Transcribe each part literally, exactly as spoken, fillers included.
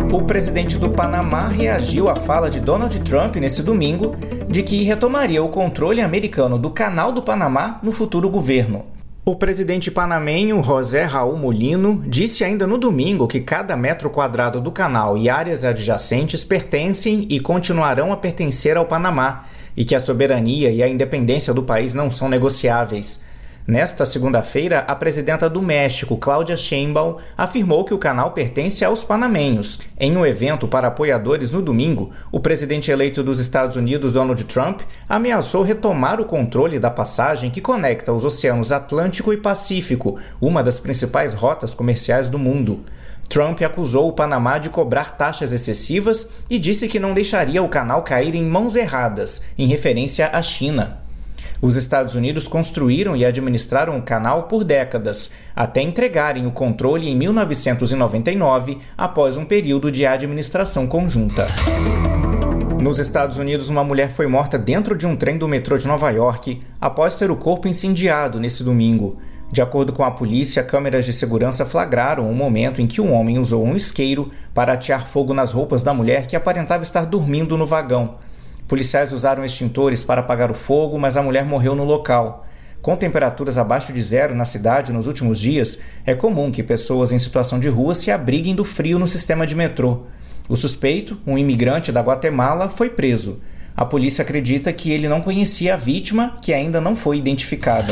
O presidente do Panamá reagiu à fala de Donald Trump nesse domingo de que retomaria o controle americano do Canal do Panamá no futuro governo. O presidente panamenho José Raul Mulino disse ainda no domingo que cada metro quadrado do canal e áreas adjacentes pertencem e continuarão a pertencer ao Panamá e que a soberania e a independência do país não são negociáveis. Nesta segunda-feira, a presidenta do México, Claudia Sheinbaum, afirmou que o canal pertence aos panamenhos. Em um evento para apoiadores no domingo, o presidente eleito dos Estados Unidos, Donald Trump, ameaçou retomar o controle da passagem que conecta os oceanos Atlântico e Pacífico, uma das principais rotas comerciais do mundo. Trump acusou o Panamá de cobrar taxas excessivas e disse que não deixaria o canal cair em mãos erradas, em referência à China. Os Estados Unidos construíram e administraram o canal por décadas, até entregarem o controle em mil novecentos e noventa e nove, após um período de administração conjunta. Nos Estados Unidos, uma mulher foi morta dentro de um trem do metrô de Nova York após ter o corpo incendiado nesse domingo. De acordo com a polícia, câmeras de segurança flagraram o momento em que um homem usou um isqueiro para atear fogo nas roupas da mulher que aparentava estar dormindo no vagão. Policiais usaram extintores para apagar o fogo, mas a mulher morreu no local. Com temperaturas abaixo de zero na cidade nos últimos dias, é comum que pessoas em situação de rua se abriguem do frio no sistema de metrô. O suspeito, um imigrante da Guatemala, foi preso. A polícia acredita que ele não conhecia a vítima, que ainda não foi identificada.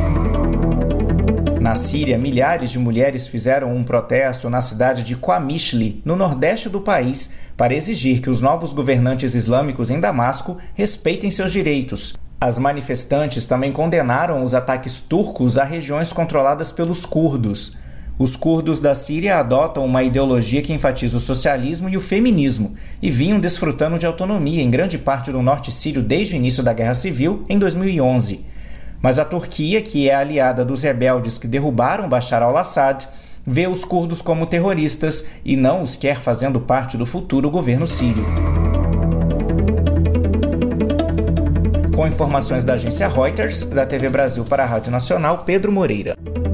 Na Síria, milhares de mulheres fizeram um protesto na cidade de Qamishli, no nordeste do país, para exigir que os novos governantes islâmicos em Damasco respeitem seus direitos. As manifestantes também condenaram os ataques turcos a regiões controladas pelos curdos. Os curdos da Síria adotam uma ideologia que enfatiza o socialismo e o feminismo e vinham desfrutando de autonomia em grande parte do norte sírio desde o início da Guerra Civil, em dois mil e onze. Mas a Turquia, que é aliada dos rebeldes que derrubaram Bashar al-Assad, vê os curdos como terroristas e não os quer fazendo parte do futuro governo sírio. Com informações da agência Reuters, da T V Brasil para a Rádio Nacional, Pedro Moreira.